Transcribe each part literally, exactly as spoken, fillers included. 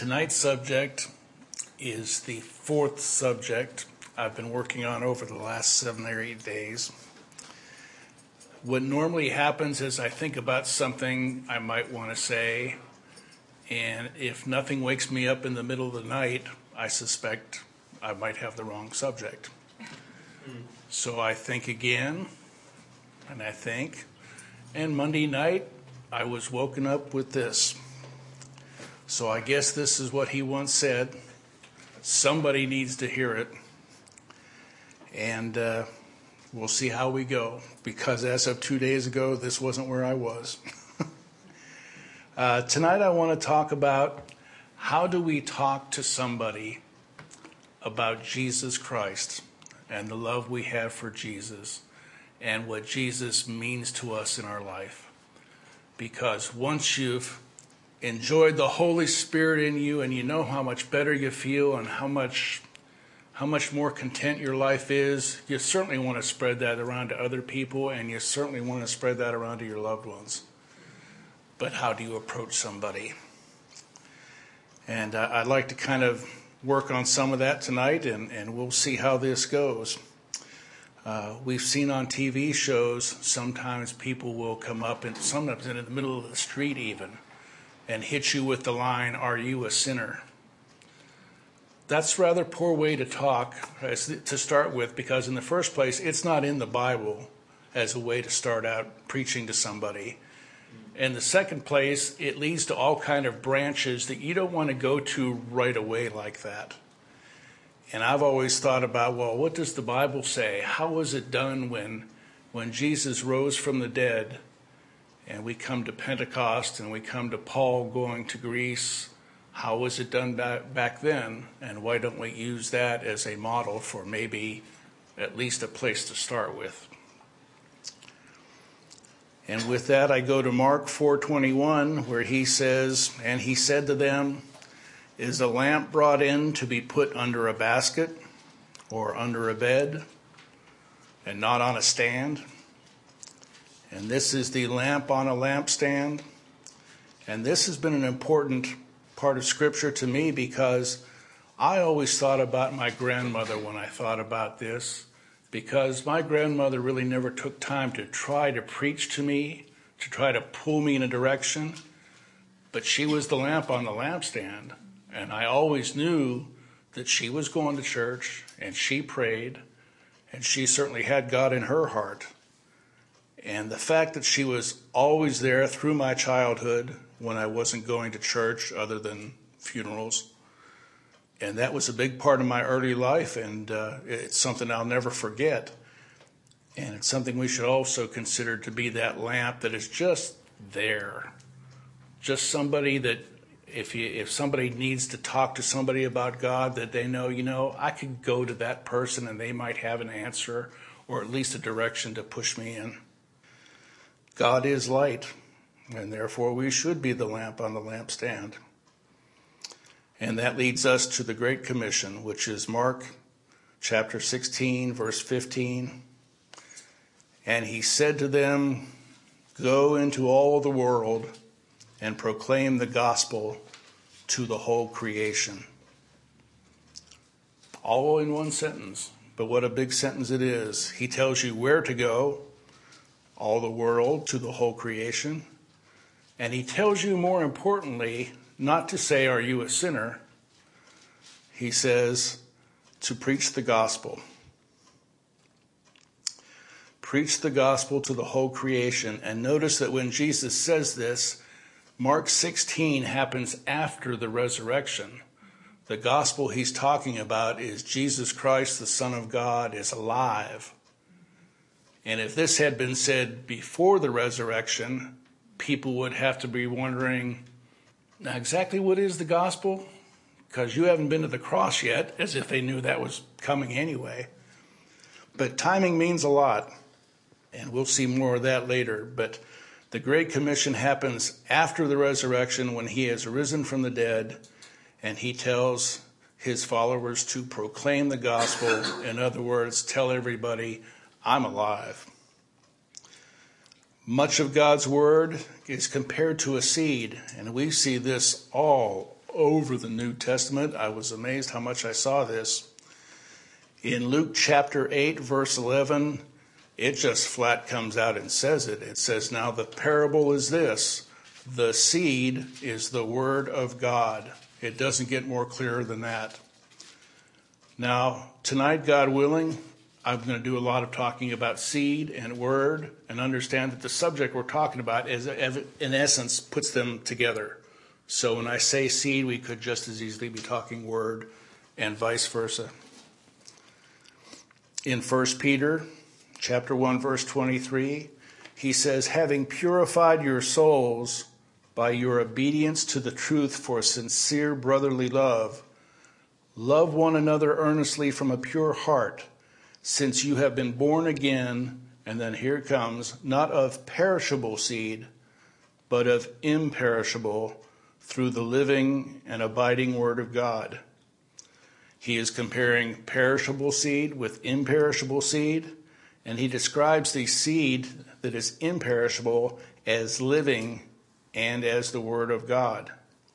Tonight's subject is the fourth subject I've been working on over the last seven or eight days. What normally happens is I think about something I might want to say, and if nothing wakes me up in the middle of the night, I suspect I might have the wrong subject. So I think again, and I think, and Monday night I was woken up with this. So I guess this is what he once said. Somebody needs to hear it. And uh, we'll see how we go. Because as of two days ago, this wasn't where I was. uh, tonight I want to talk about how do we talk to somebody about Jesus Christ and the love we have for Jesus and what Jesus means to us in our life. Because once you've enjoyed the Holy Spirit in you and you know how much better you feel and how much how much more content your life is, you certainly want to spread that around to other people, and you certainly want to spread that around to your loved ones. But how do you approach somebody? And uh, I'd like to kind of work on some of that tonight, and, and we'll see how this goes. Uh, we've seen on T V shows sometimes people will come up, and sometimes in the middle of the street even, and hit you with the line, "Are you a sinner?" That's a rather poor way to talk to start with, because in the first place, it's not in the Bible as a way to start out preaching to somebody. In the second place, it leads to all kind of branches that you don't want to go to right away like that. And I've always thought about, well, what does the Bible say? How was it done when, when Jesus rose from the dead? And we come to Pentecost and we come to Paul going to Greece. How was it done back, back then? And why don't we use that as a model for maybe at least a place to start with? And with that, I go to Mark four twenty-one, where he says, "And he said to them, is a lamp brought in to be put under a basket or under a bed and not on a stand? And this is the lamp on a lampstand." And this has been an important part of Scripture to me, because I always thought about my grandmother when I thought about this, because my grandmother really never took time to try to preach to me, to try to pull me in a direction. But she was the lamp on the lampstand. And I always knew that she was going to church and she prayed, and she certainly had God in her heart. And the fact that she was always there through my childhood when I wasn't going to church other than funerals, and that was a big part of my early life, and uh, it's something I'll never forget. And it's something we should also consider to be that lamp that is just there. Just somebody that if you, if somebody needs to talk to somebody about God, that they know, you know, I could go to that person and they might have an answer or at least a direction to push me in. God is light, and therefore we should be the lamp on the lampstand. And that leads us to the Great Commission, which is Mark chapter sixteen, verse fifteen. "And he said to them, go into all the world and proclaim the gospel to the whole creation." All in one sentence, but what a big sentence it is. He tells you where to go, all the world, to the whole creation. And he tells you, more importantly, not to say, "Are you a sinner?" He says to preach the gospel. Preach the gospel to the whole creation. And notice that when Jesus says this, Mark sixteen happens after the resurrection. The gospel he's talking about is Jesus Christ, the Son of God, is alive. And if this had been said before the resurrection, people would have to be wondering, now exactly what is the gospel? Because you haven't been to the cross yet, as if they knew that was coming anyway. But timing means a lot, and we'll see more of that later. But the Great Commission happens after the resurrection, when he has risen from the dead, and he tells his followers to proclaim the gospel. In other words, tell everybody, I'm alive. Much of God's word is compared to a seed, and we see this all over the New Testament. I was amazed how much I saw this. In Luke chapter eight, verse eleven, it just flat comes out and says it. It says, now the parable is this: the seed is the word of God. It doesn't get more clear than that. Now, tonight, God willing, I'm going to do a lot of talking about seed and word, and understand that the subject we're talking about is, in essence, puts them together. So when I say seed, we could just as easily be talking word and vice versa. In First Peter chapter one, verse twenty-three, he says, having purified your souls by your obedience to the truth for sincere brotherly love, love one another earnestly from a pure heart, since you have been born again, and then here it comes, not of perishable seed, but of imperishable, through the living and abiding word of God. He is comparing perishable seed with imperishable seed, and he describes the seed that is imperishable as living and as the word of God.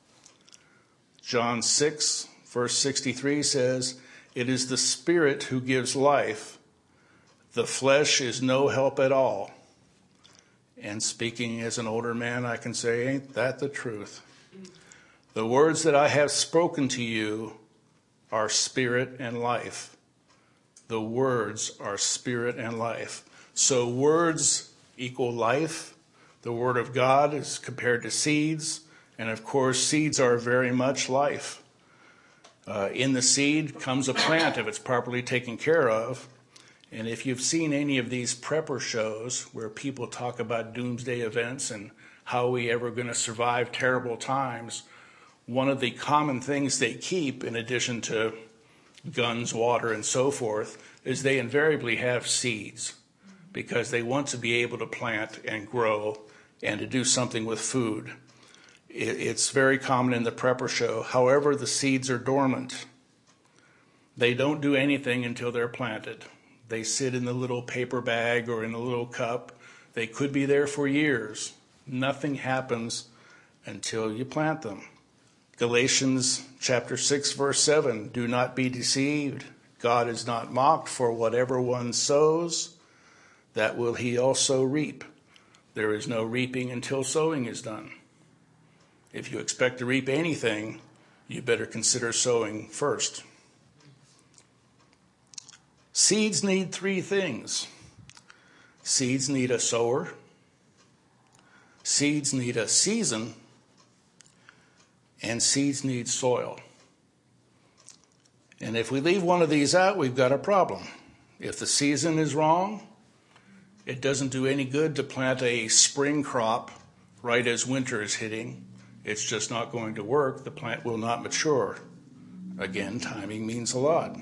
John six, verse sixty-three says, it is the Spirit who gives life. The flesh is no help at all. And speaking as an older man, I can say, ain't that the truth? The words that I have spoken to you are spirit and life. The words are spirit and life. So words equal life. The word of God is compared to seeds. And of course, seeds are very much life. Uh, in the seed comes a plant if it's properly taken care of. And if you've seen any of these prepper shows where people talk about doomsday events and how we ever going to survive terrible times, one of the common things they keep, in addition to guns, water, and so forth, is they invariably have seeds, because they want to be able to plant and grow and to do something with food. It's very common in the prepper show. However, the seeds are dormant. They don't do anything until they're planted. They sit in the little paper bag or in a little cup. They could be there for years. Nothing happens until you plant them. Galatians chapter six, verse seven, do not be deceived. God is not mocked, for whatever one sows, that will he also reap. There is no reaping until sowing is done. If you expect to reap anything, you better consider sowing first. Seeds need three things. Seeds need a sower. Seeds need a season. And seeds need soil. And if we leave one of these out, we've got a problem. If the season is wrong, it doesn't do any good to plant a spring crop right as winter is hitting. It's just not going to work. The plant will not mature. Again, timing means a lot.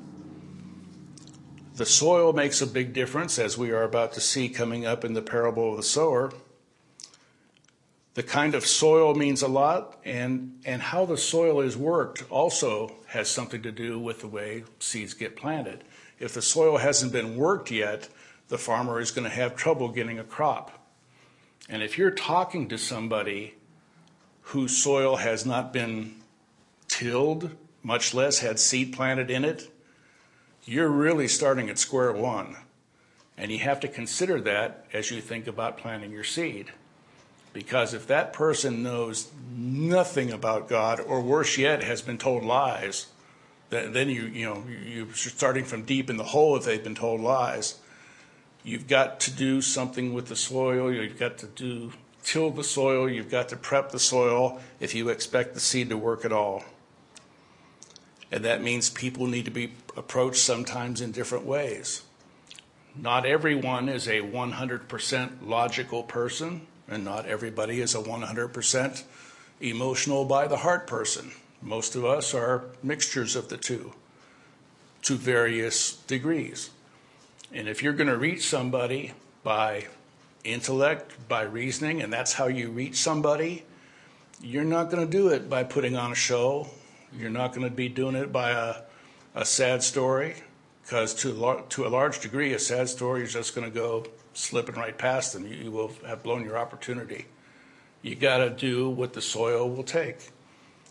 The soil makes a big difference, as we are about to see coming up in the parable of the sower. The kind of soil means a lot, and, and how the soil is worked also has something to do with the way seeds get planted. If the soil hasn't been worked yet, the farmer is going to have trouble getting a crop. And if you're talking to somebody whose soil has not been tilled, much less had seed planted in it, you're really starting at square one. And you have to consider that as you think about planting your seed. Because if that person knows nothing about God, or worse yet, has been told lies, then you, you know, you're starting from deep in the hole if they've been told lies. You've got to do something with the soil. You've got to do till the soil. You've got to prep the soil if you expect the seed to work at all. And that means people need to be approached sometimes in different ways. Not everyone is a one hundred percent logical person, and not everybody is a one hundred percent emotional by the heart person. Most of us are mixtures of the two to various degrees. And if you're going to reach somebody by intellect, by reasoning, and that's how you reach somebody, you're not going to do it by putting on a show. You're not going to be doing it by a, a sad story, because to, to a large degree, a sad story is just going to go slipping right past them. You, you will have blown your opportunity. You got to do what the soil will take.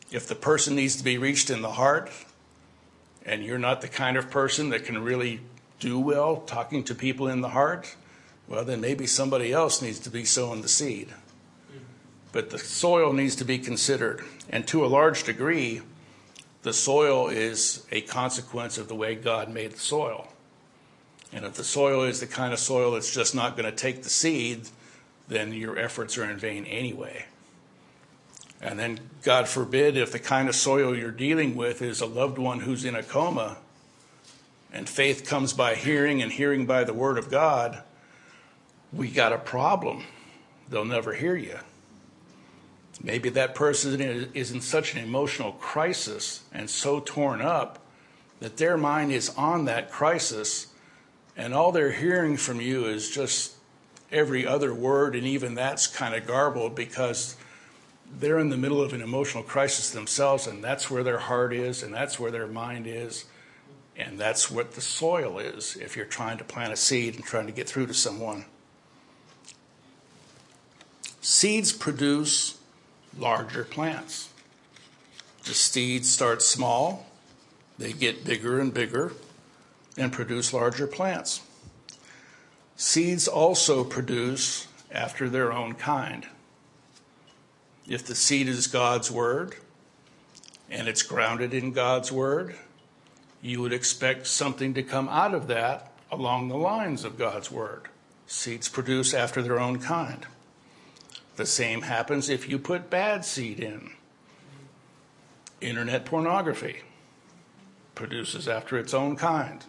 If the person needs to be reached in the heart, and you're not the kind of person that can really do well talking to people in the heart, well, then maybe somebody else needs to be sowing the seed. But the soil needs to be considered. And to a large degree, the soil is a consequence of the way God made the soil. And if the soil is the kind of soil that's just not going to take the seed, then your efforts are in vain anyway. And then, God forbid, if the kind of soil you're dealing with is a loved one who's in a coma, and faith comes by hearing and hearing by the word of God, we got a problem. They'll never hear you. Maybe that person is in such an emotional crisis and so torn up that their mind is on that crisis, and all they're hearing from you is just every other word, and even that's kind of garbled because they're in the middle of an emotional crisis themselves, and that's where their heart is, and that's where their mind is, and that's what the soil is if you're trying to plant a seed and trying to get through to someone. Seeds produce larger plants. The seeds start small, they get bigger and bigger, and produce larger plants. Seeds also produce after their own kind. If the seed is God's word, and it's grounded in God's word, you would expect something to come out of that along the lines of God's word. Seeds produce after their own kind. The same happens if you put bad seed in. Internet pornography produces after its own kind.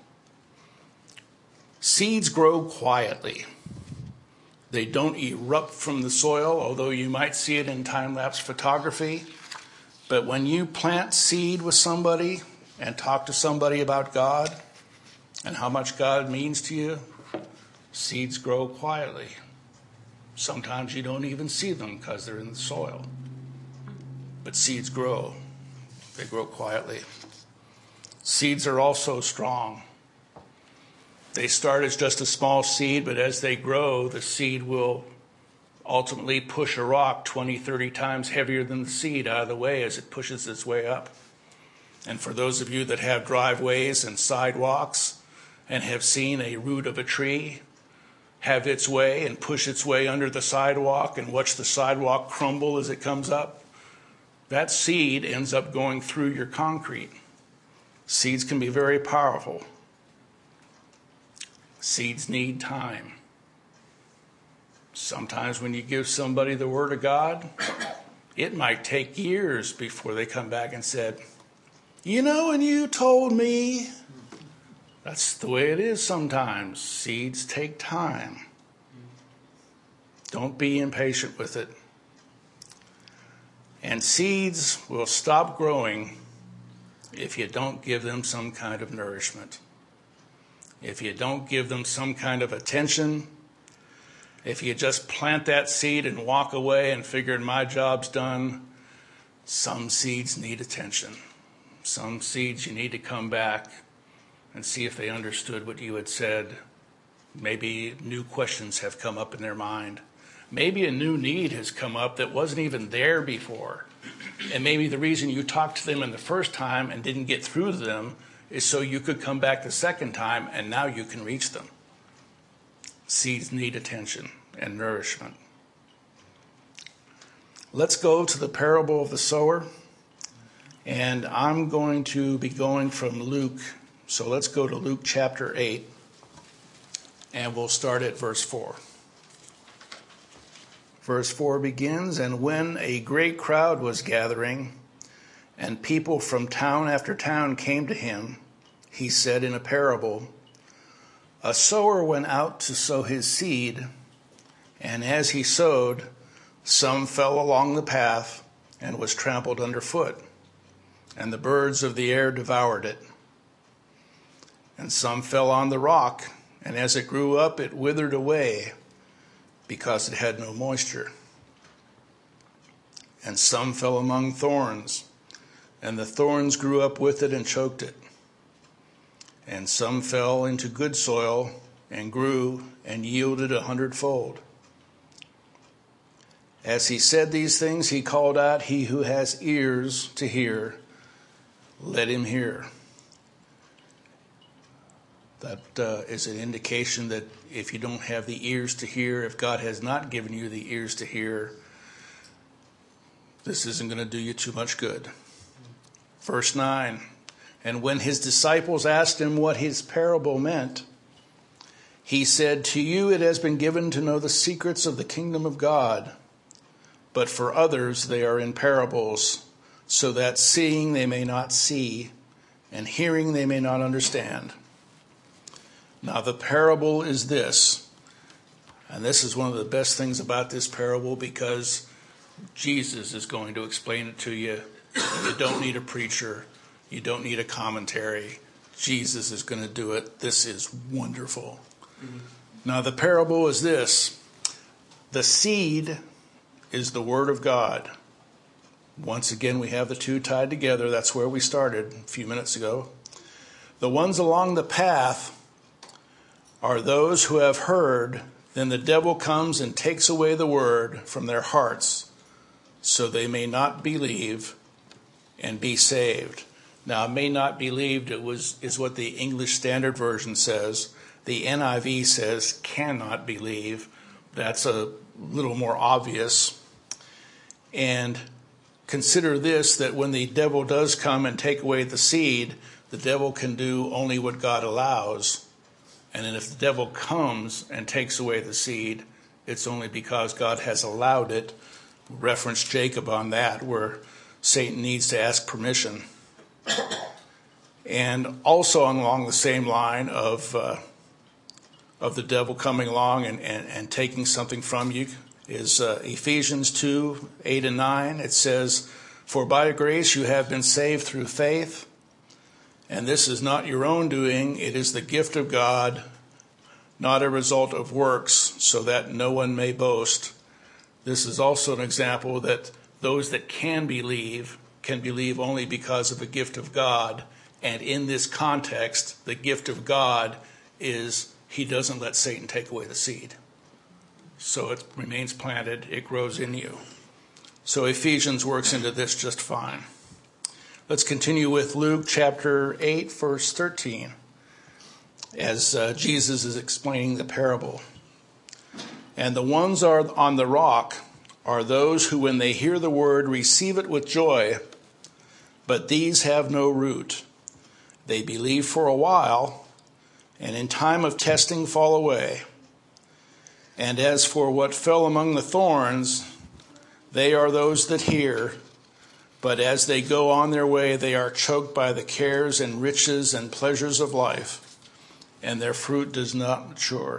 Seeds grow quietly. They don't erupt from the soil, although you might see it in time-lapse photography. But when you plant seed with somebody and talk to somebody about God and how much God means to you, seeds grow quietly. Sometimes you don't even see them because they're in the soil. But seeds grow. They grow quietly. Seeds are also strong. They start as just a small seed, but as they grow, the seed will ultimately push a rock twenty, thirty times heavier than the seed out of the way as it pushes its way up. And for those of you that have driveways and sidewalks and have seen a root of a tree have its way and push its way under the sidewalk and watch the sidewalk crumble as it comes up, that seed ends up going through your concrete. Seeds can be very powerful. Seeds need time. Sometimes when you give somebody the word of God, it might take years before they come back and said, you know, and you told me. That's the way it is sometimes. Seeds take time. Don't be impatient with it. And seeds will stop growing if you don't give them some kind of nourishment. If you don't give them some kind of attention, if you just plant that seed and walk away and figure my job's done, some seeds need attention. Some seeds you need to come back and see if they understood what you had said. Maybe new questions have come up in their mind. Maybe a new need has come up that wasn't even there before. And maybe the reason you talked to them in the first time and didn't get through to them is so you could come back the second time and now you can reach them. Seeds need attention and nourishment. Let's go to the parable of the sower. And I'm going to be going from Luke. So let's go to Luke chapter eight. And we'll start at verse four. Verse four begins, and when a great crowd was gathering, and people from town after town came to him, he said in a parable, a sower went out to sow his seed, and as he sowed, some fell along the path and was trampled underfoot, and the birds of the air devoured it. And some fell on the rock, and as it grew up, it withered away, because it had no moisture. And some fell among thorns, and the thorns grew up with it and choked it. And some fell into good soil and grew and yielded a hundredfold. As he said these things, he called out, "He who has ears to hear, let him hear." That uh, is an indication that if you don't have the ears to hear, if God has not given you the ears to hear, this isn't going to do you too much good. Verse nine, and when his disciples asked him what his parable meant, he said, "To you it has been given to know the secrets of the kingdom of God, but for others they are in parables, so that seeing they may not see, and hearing they may not understand. Now the parable is this," and this is one of the best things about this parable, because Jesus is going to explain it to you. You don't need a preacher. You don't need a commentary. Jesus is going to do it. This is wonderful. Mm-hmm. Now the parable is this. The seed is the word of God. Once again, we have the two tied together. That's where we started a few minutes ago. The ones along the path are those who have heard, then the devil comes and takes away the word from their hearts, so they may not believe and be saved. Now, may not believed it was is what the English Standard Version says. The N I V says cannot believe. That's a little more obvious. And consider this, that when the devil does come and take away the seed, the devil can do only what God allows. And then if the devil comes and takes away the seed, it's only because God has allowed it. Reference Jacob on that, where Satan needs to ask permission. And also along the same line of uh, of the devil coming along and, and, and taking something from you is uh, Ephesians two, eight and nine. It says, "For by grace you have been saved through faith, and this is not your own doing, it is the gift of God, not a result of works, so that no one may boast." This is also an example that those that can believe can believe only because of a gift of God. And in this context, the gift of God is he doesn't let Satan take away the seed. So it remains planted, it grows in you. So Ephesians works into this just fine. Let's continue with Luke chapter eight, verse thirteen, as uh, Jesus is explaining the parable. "And the ones are on the rock are those who, when they hear the word, receive it with joy, but these have no root. They believe for a while, and in time of testing fall away. And as for what fell among the thorns, they are those that hear, but as they go on their way, they are choked by the cares and riches and pleasures of life, and their fruit does not mature."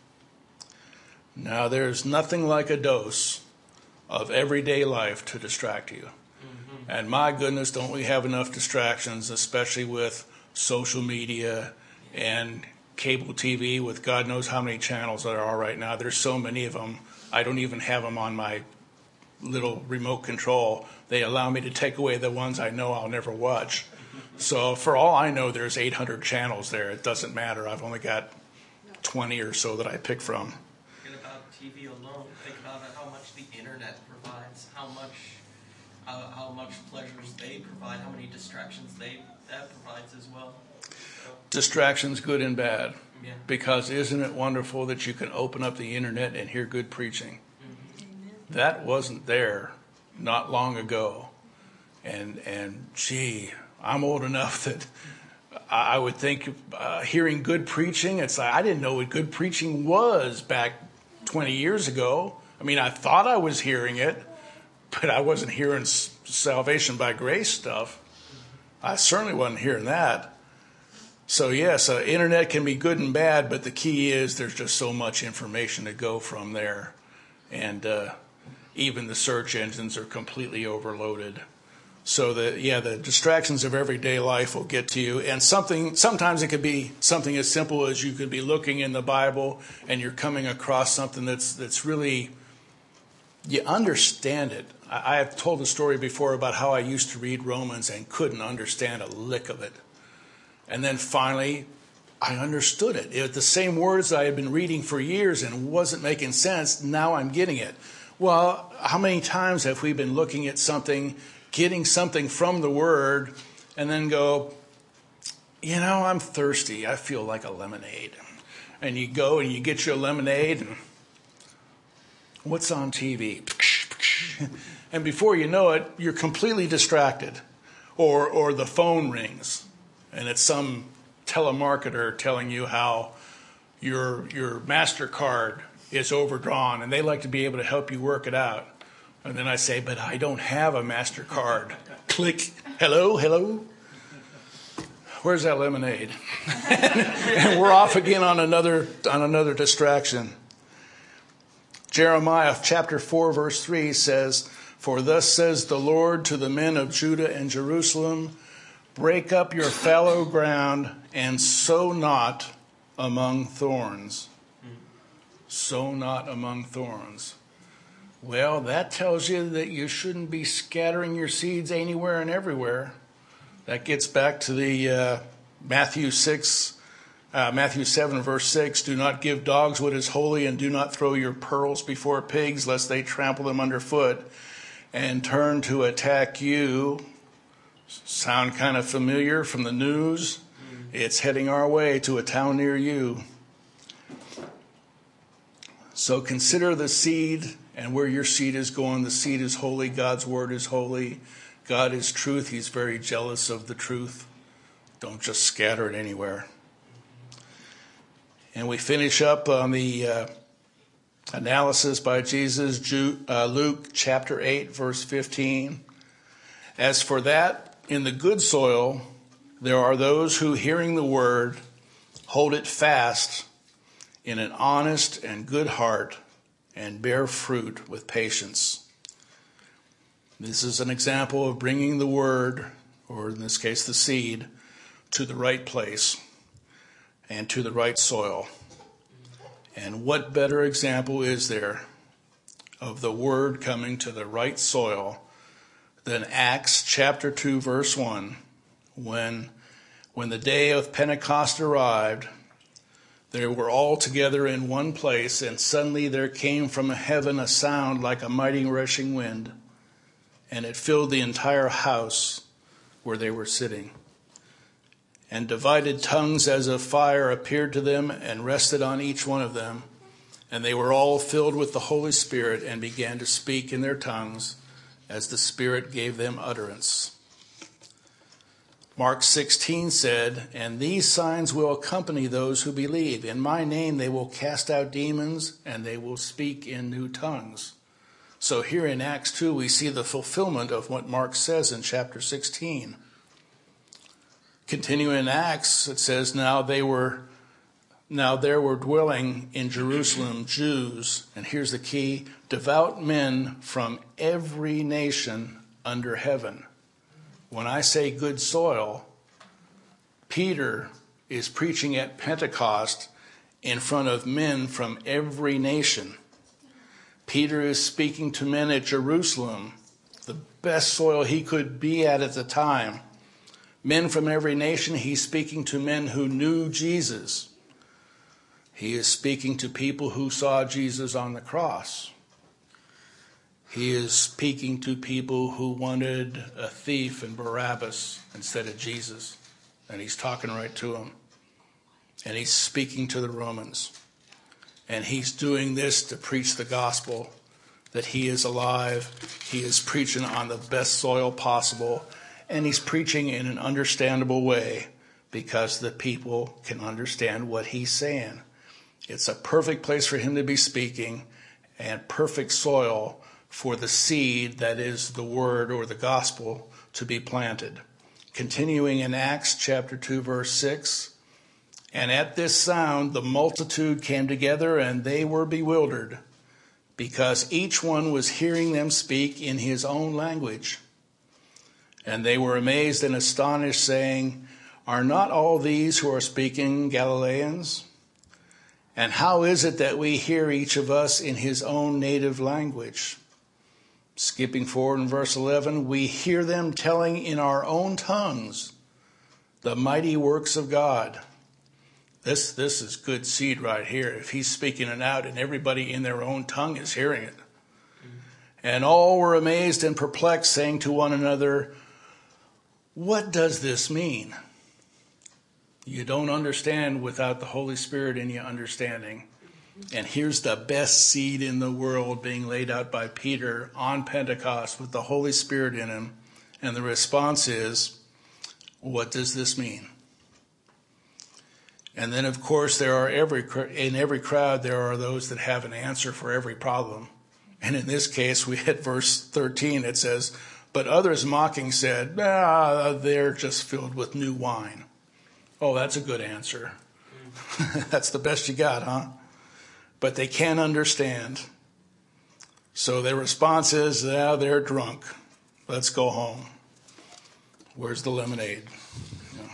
Now, there's nothing like a dose of everyday life to distract you. Mm-hmm. And my goodness, don't we have enough distractions, especially with social media and cable T V with God knows how many channels there are right now. There's so many of them. I don't even have them on my little remote control. They allow me to take away the ones I know I'll never watch. So for all I know, there's eight hundred channels there. It doesn't matter. I've only got twenty or so that I pick from. Forget about T V alone. Think about how much the internet provides, how much, how, how much pleasures they provide, how many distractions they that provides as well. So. Distractions, good and bad. Yeah. Because isn't it wonderful that you can open up the internet and hear good preaching? Mm-hmm. That wasn't there not long ago. And, and gee, I'm old enough that I would think uh, hearing good preaching, it's like I didn't know what good preaching was back twenty years ago. I mean, I thought I was hearing it, but I wasn't hearing salvation by grace stuff. I certainly wasn't hearing that. So yes, uh, internet can be good and bad, but the key is there's just so much information to go from there. And uh, even the search engines are completely overloaded. So the yeah, the distractions of everyday life will get to you. And something sometimes it could be something as simple as you could be looking in the Bible and you're coming across something that's that's really, you understand it. I, I have told a story before about how I used to read Romans and couldn't understand a lick of it. And then finally, I understood it. It was the same words I had been reading for years and wasn't making sense. Now I'm getting it. Well, how many times have we been looking at something, getting something from the Word, and then go, you know, I'm thirsty. I feel like a lemonade. And you go and you get your lemonade, and what's on T V? And before you know it, you're completely distracted. Or or the phone rings, and it's some telemarketer telling you how your your MasterCard is overdrawn, and they like to be able to help you work it out. And then I say, but I don't have a MasterCard. Click, hello, hello. Where's that lemonade? And we're off again on another on another distraction. Jeremiah chapter four, verse three says, "For thus says the Lord to the men of Judah and Jerusalem, break up your fallow ground and sow not among thorns." Sow not among thorns. Well, that tells you that you shouldn't be scattering your seeds anywhere and everywhere. That gets back to the uh, Matthew six, uh, Matthew seven, verse six. "Do not give dogs what is holy, and do not throw your pearls before pigs, lest they trample them underfoot and turn to attack you." Sound kind of familiar from the news? It's heading our way to a town near you. So consider the seed and where your seed is going. The seed is holy. God's word is holy. God is truth. He's very jealous of the truth. Don't just scatter it anywhere. And we finish up on the uh, analysis by Jesus, Jude, uh, Luke chapter eight, verse fifteen. "As for that, in the good soil, there are those who, hearing the word, hold it fast in an honest and good heart and bear fruit with patience." This is an example of bringing the word, or in this case the seed, to the right place and to the right soil. And what better example is there of the word coming to the right soil than Acts chapter two, verse one, when, when the day of Pentecost arrived, they were all together in one place, and suddenly there came from heaven a sound like a mighty rushing wind, and it filled the entire house where they were sitting. And divided tongues as of fire appeared to them and rested on each one of them. And they were all filled with the Holy Spirit and began to speak in their tongues as the Spirit gave them utterance. Mark sixteen said, "And these signs will accompany those who believe. In my name they will cast out demons, and they will speak in new tongues." So here in Acts two, we see the fulfillment of what Mark says in chapter sixteen. Continuing in Acts, it says, now they were, now there were dwelling in Jerusalem Jews, and here's the key, devout men from every nation under heaven. When I say good soil, Peter is preaching at Pentecost in front of men from every nation. Peter is speaking to men at Jerusalem, the best soil he could be at at the time. Men from every nation. He's speaking to men who knew Jesus. He is speaking to people who saw Jesus on the cross. He is speaking to people who wanted a thief and Barabbas instead of Jesus. And he's talking right to them. And he's speaking to the Romans. And he's doing this to preach the gospel, that he is alive. He is preaching on the best soil possible. And he's preaching in an understandable way because the people can understand what he's saying. It's a perfect place for him to be speaking and perfect soil for the seed that is the word or the gospel to be planted. Continuing in Acts chapter two, verse six, "And at this sound the multitude came together, and they were bewildered, because each one was hearing them speak in his own language. And they were amazed and astonished, saying, Are not all these who are speaking Galileans? And how is it that we hear each of us in his own native language?" Skipping forward in verse eleven, "We hear them telling in our own tongues the mighty works of God." This, this is good seed right here. If he's speaking it out and everybody in their own tongue is hearing it. And all were amazed and perplexed, saying to one another, "What does this mean?" You don't understand without the Holy Spirit in your understanding. And here's the best seed in the world being laid out by Peter on Pentecost with the Holy Spirit in him. And the response is, what does this mean? And then, of course, there are every in every crowd, there are those that have an answer for every problem. And in this case, we had verse thirteen. It says, "But others mocking said, ah, they're just filled with new wine." Oh, that's a good answer. That's the best you got, huh? But they can't understand. So their response is, ah, they're drunk. Let's go home. Where's the lemonade? Yeah.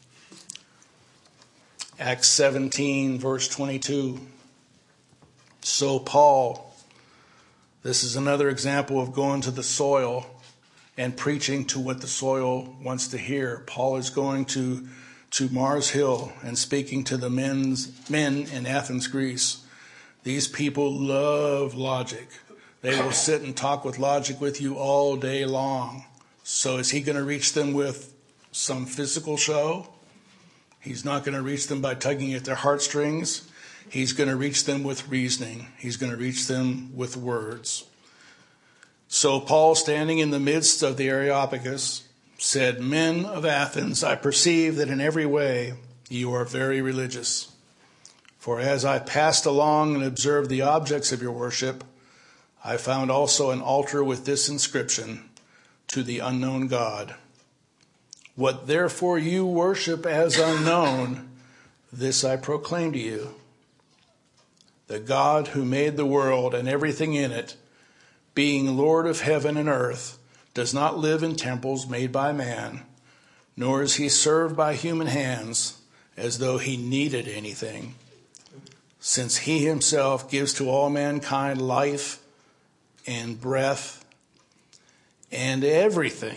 Acts seventeen, verse twenty-two. So Paul, this is another example of going to the soil and preaching to what the soil wants to hear. Paul is going to, to Mars Hill and speaking to the men's, men in Athens, Greece. These people love logic. They will sit and talk with logic with you all day long. So is he going to reach them with some physical show? He's not going to reach them by tugging at their heartstrings. He's going to reach them with reasoning. He's going to reach them with words. So Paul, standing in the midst of the Areopagus, said, "Men of Athens, I perceive that in every way you are very religious. For as I passed along and observed the objects of your worship, I found also an altar with this inscription, to the unknown God. What therefore you worship as unknown, this I proclaim to you. The God who made the world and everything in it, being Lord of heaven and earth, does not live in temples made by man, nor is he served by human hands as though he needed anything, since he himself gives to all mankind life and breath and everything.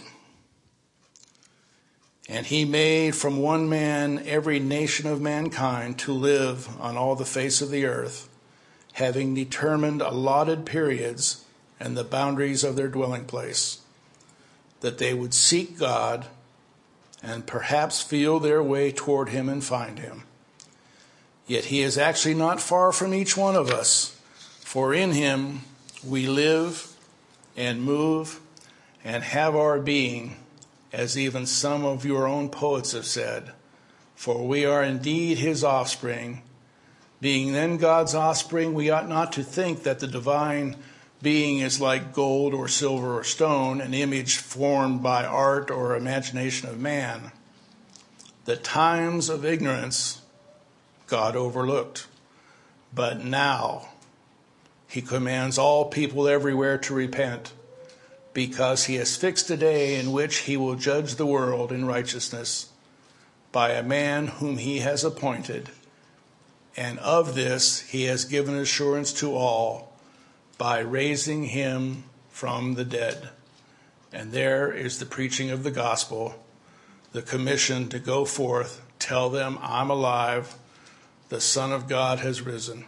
And he made from one man every nation of mankind to live on all the face of the earth, having determined allotted periods and the boundaries of their dwelling place, that they would seek God and perhaps feel their way toward him and find him. Yet he is actually not far from each one of us, for in him we live and move and have our being, as even some of your own poets have said, for we are indeed his offspring. Being then God's offspring, we ought not to think that the divine being is like gold or silver or stone, an image formed by art or imagination of man. The times of ignorance God overlooked, but now he commands all people everywhere to repent, because he has fixed a day in which he will judge the world in righteousness by a man whom he has appointed. And of this he has given assurance to all by raising him from the dead. And there is the preaching of the gospel, the commission to go forth, tell them, I'm alive, the Son of God has risen.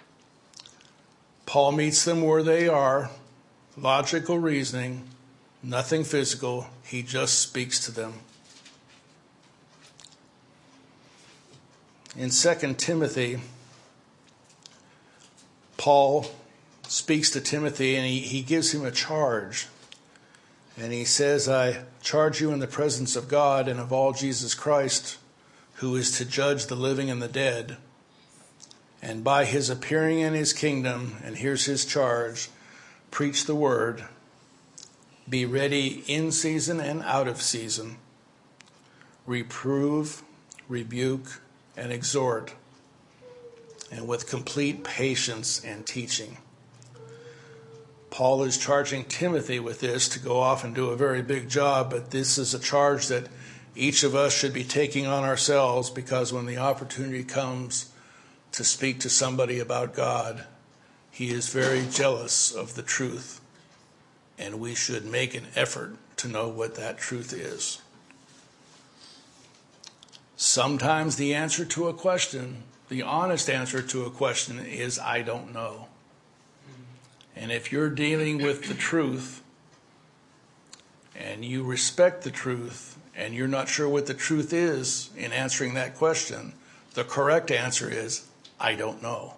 Paul meets them where they are, logical reasoning, nothing physical. He just speaks to them. In Second Timothy, Paul speaks to Timothy and he, he gives him a charge. And he says, I charge you in the presence of God and of all Jesus Christ, who is to judge the living and the dead. And by his appearing in his kingdom, and here's his charge, preach the word, be ready in season and out of season, reprove, rebuke, and exhort, and with complete patience and teaching. Paul is charging Timothy with this to go off and do a very big job, but this is a charge that each of us should be taking on ourselves, because when the opportunity comes to speak to somebody about God, he is very jealous of the truth, and we should make an effort to know what that truth is. Sometimes the answer to a question, the honest answer to a question is, I don't know. And if you're dealing with the truth and you respect the truth and you're not sure what the truth is in answering that question, the correct answer is, I don't know.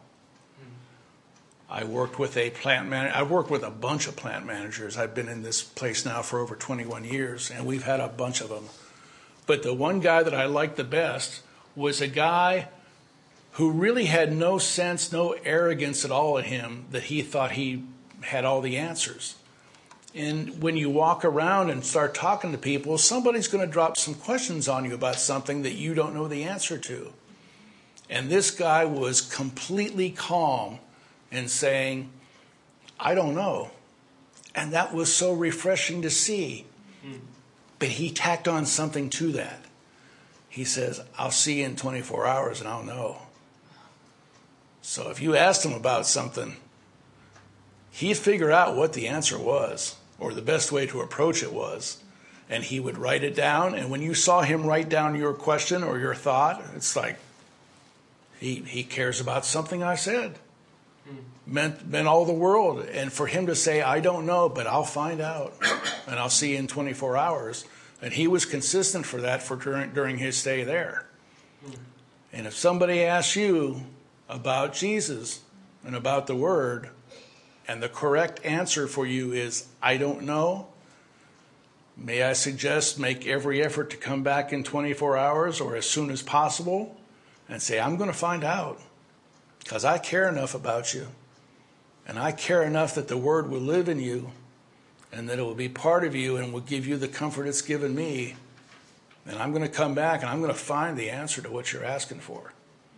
I worked with a plant manager. I've worked with a bunch of plant managers. I've been in this place now for over twenty-one years, and we've had a bunch of them. But the one guy that I liked the best was a guy who really had no sense, no arrogance at all in him, that he thought he had all the answers. And when you walk around and start talking to people, somebody's going to drop some questions on you about something that you don't know the answer to. And this guy was completely calm and saying, I don't know. And that was so refreshing to see. Mm. But he tacked on something to that. He says, I'll see you in twenty-four hours and I'll know. So if you asked him about something, he'd figure out what the answer was, or the best way to approach it was. And he would write it down. And when you saw him write down your question or your thought, it's like, he, he cares about something I said. Meant, meant all the world. And for him to say, I don't know, but I'll find out. And I'll see you in twenty-four hours. And he was consistent for that for during, during his stay there. And if somebody asks you about Jesus and about the Word, and the correct answer for you is, I don't know, may I suggest make every effort to come back in twenty-four hours or as soon as possible and say, I'm going to find out. Because I care enough about you, and I care enough that the Word will live in you, and that it will be part of you and will give you the comfort it's given me. And I'm going to come back, and I'm going to find the answer to what you're asking for.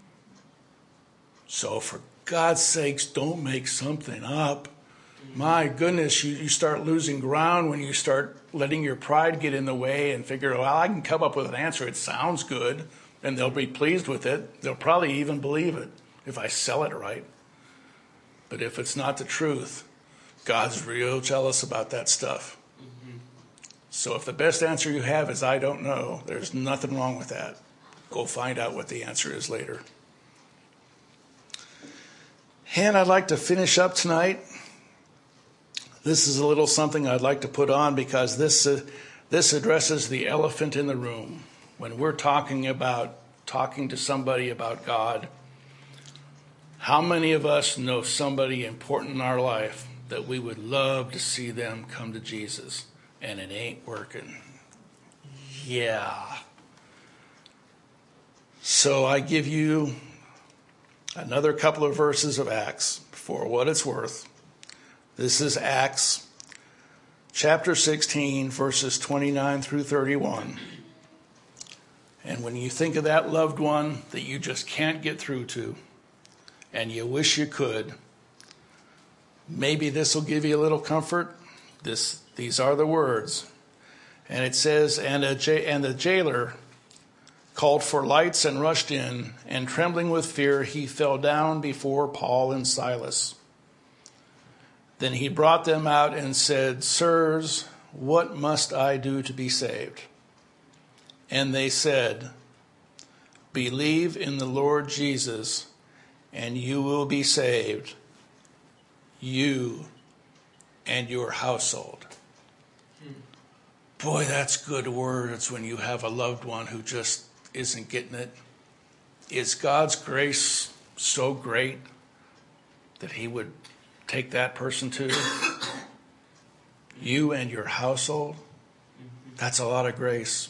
So for God's sakes, don't make something up. My goodness, you, you start losing ground when you start letting your pride get in the way and figure, well, I can come up with an answer. It sounds good, and they'll be pleased with it. They'll probably even believe it if I sell it right. But if it's not the truth, God's real jealous about that stuff. Mm-hmm. So if the best answer you have is I don't know, there's nothing wrong with that. Go find out what the answer is later. And I'd like to finish up tonight. This is a little something I'd like to put on because this uh, this addresses the elephant in the room. When we're talking about talking to somebody about God, how many of us know somebody important in our life that we would love to see them come to Jesus, and it ain't working? Yeah. So I give you another couple of verses of Acts for what it's worth. This is Acts chapter sixteen, verses twenty-nine through thirty-one. And when you think of that loved one that you just can't get through to, and you wish you could, maybe this will give you a little comfort. This, these are the words. And it says, and, a j- and the jailer called for lights and rushed in, and trembling with fear, he fell down before Paul and Silas. Then he brought them out and said, Sirs, what must I do to be saved? And they said, Believe in the Lord Jesus, and you will be saved, you and your household. Hmm. Boy, that's good words when you have a loved one who just isn't getting it. Is God's grace so great that he would take that person to you and your household? That's a lot of grace.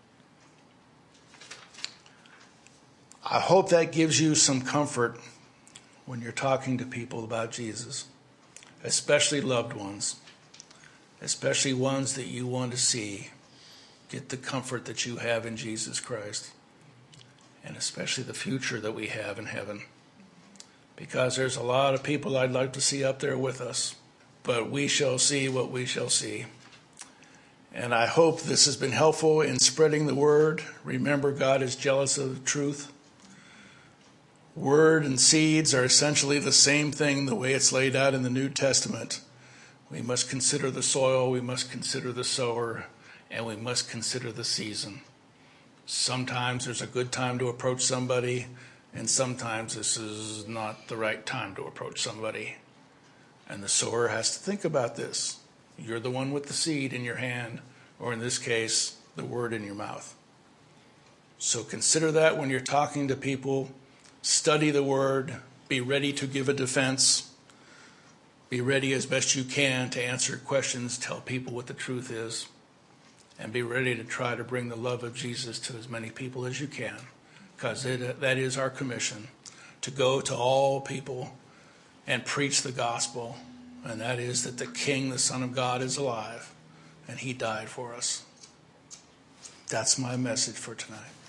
I hope that gives you some comfort when you're talking to people about Jesus, especially loved ones, especially ones that you want to see get the comfort that you have in Jesus Christ, and especially the future that we have in heaven. Because there's a lot of people I'd like to see up there with us, but we shall see what we shall see. And I hope this has been helpful in spreading the word. Remember, God is jealous of the truth. Word and seeds are essentially the same thing the way it's laid out in the New Testament. We must consider the soil, we must consider the sower, and we must consider the season. Sometimes there's a good time to approach somebody, and sometimes this is not the right time to approach somebody. And the sower has to think about this. You're the one with the seed in your hand, or in this case, the word in your mouth. So consider that when you're talking to people. Study the word. Be ready to give a defense. Be ready as best you can to answer questions. Tell people what the truth is. And be ready to try to bring the love of Jesus to as many people as you can. Because that is our commission, to go to all people and preach the gospel. And that is that the King, the Son of God, is alive. And he died for us. That's my message for tonight.